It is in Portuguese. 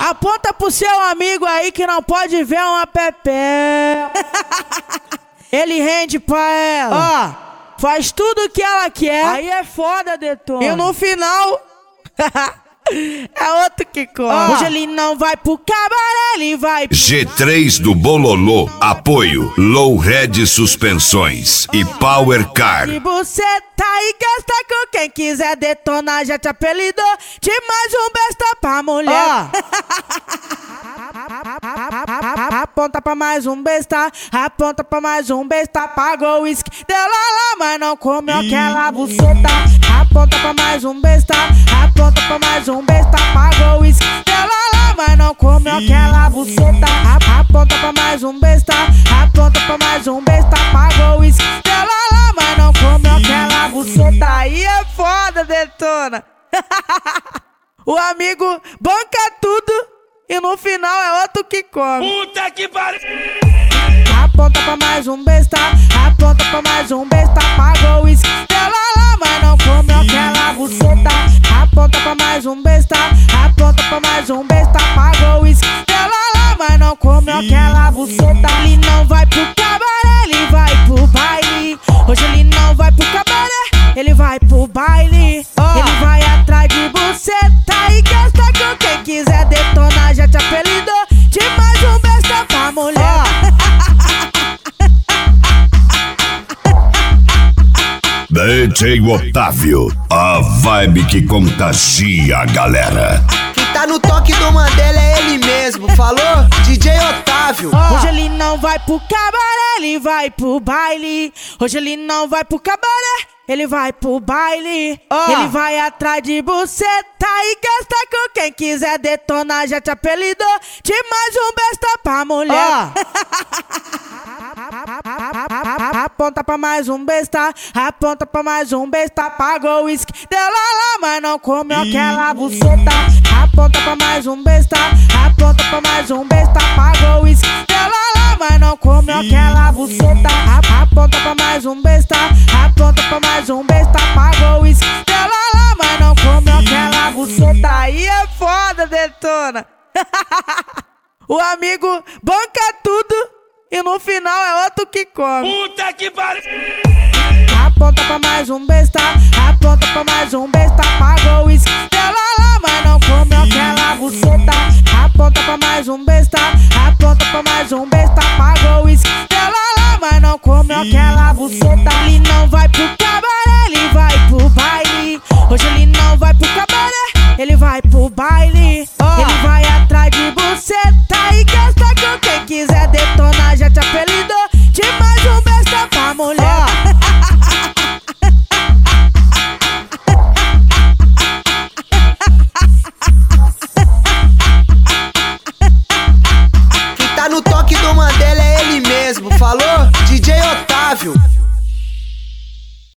Aponta pro seu amigo aí que não pode ver uma pepé. Ele rende pra ela, faz tudo que ela quer. Aí é foda, Detona. E no final é outro que corre. Hoje ele não vai pro cabaré, ele vai pro... G3 do Bololô, apoio Low Red Suspensões e Power Car. E você tá aí, gasta com quem quiser detonar, já te apelidou de mais um besta pra mulher. Aponta pra mais um besta, aponta pra mais um besta. Pagou o uísque dela lá, mas não comeu aquela buceta. Aponta pra mais um besta, aponta pra mais um besta. Pagou o uísque dela lá, mas não comeu aquela buceta. Aponta pra mais um besta, aponta pra mais um besta. Pagou o uísque dela lá, mas não comeu aquela buceta. Aí é foda, Detona. O amigo banca tudo e no final é outro que come. Puta que pariu! Aponta pra mais um besta, aponta pra mais um besta. Pagou o uísque dela lá, mas não comeu aquela buceta. Aponta pra mais um besta, aponta pra mais um besta. Pagou o uísque dela lá, mas não comeu aquela buceta. Ele não vai pro cabaré, ele vai pro baile. Hoje ele não vai pro cabaré, ele vai pro baile. Ele vai atrás de buceta e gasta com quem quiser detonar, já te apelidou de mais um besta pra mulher. DJ Otávio, a vibe que contagia a galera. Quem tá no toque do Mandela é ele mesmo, falou? DJ Otávio. Hoje ele não vai pro cabaré, ele vai pro baile. Hoje ele não vai pro cabaré, ele vai pro baile. Ele vai atrás de buceta e gasta com quem quiser detonar, já te apelidou de mais um besta pra mulher. Aponta pra mais um besta, aponta pra mais um besta. Pagou o uísque dela lá, mas não comeu aquela buceta. Aponta pra mais um besta, aponta pra mais um besta. Pagou o uísque dela lá, mas não comeu aquela buceta. Aponta pra mais um besta, aponta pra mais um besta. Pagou o uísque dela lá, mas não comeu aquela buceta. Aí é foda, Detona. O amigo banca tudo e no final é outro que come. Puta que pariu! Aponta pra mais um besta, aponta pra mais um besta. Pagou o uísque dela lá, mas não comeu aquela buceta. Aponta pra mais um besta, aponta pra mais um besta. Pagou o uísque dela lá, mas não comeu aquela buceta. Ele não vai pro cabaré, ele vai pro baile. Hoje ele não vai pro cabaré, ele vai pro baile. Ele vai atrás de buceta e gasta com quem quiser detonar, já te apelidou de mais um besta pra mulher. Quem tá no toque do Mandela é ele mesmo, falou? DJ Otávio.